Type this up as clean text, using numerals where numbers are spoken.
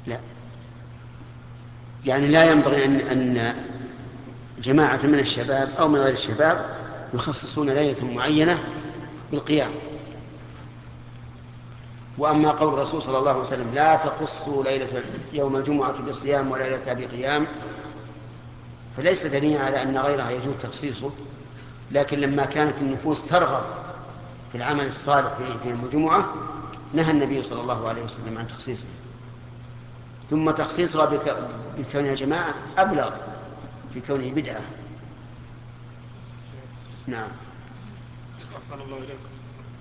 لا، يعني لا ينبغي أن جماعة من الشباب أو من غير الشباب يخصصون ليلة معينة بالقيام. وأما قول الرسول صلى الله عليه وسلم لا تخصوا ليلة يوم الجمعة بصيام وليلتها بقيام، فليس دليلا على أن غيرها يجوز تخصيصه، لكن لما كانت النفوس ترغب في العمل الصالح في يوم الجمعة نهى النبي صلى الله عليه وسلم عن تخصيصه. ثم تخصيصها بكونها جماعة أبلغ في كونه بدعة. نعم. أحسن الله إليكم.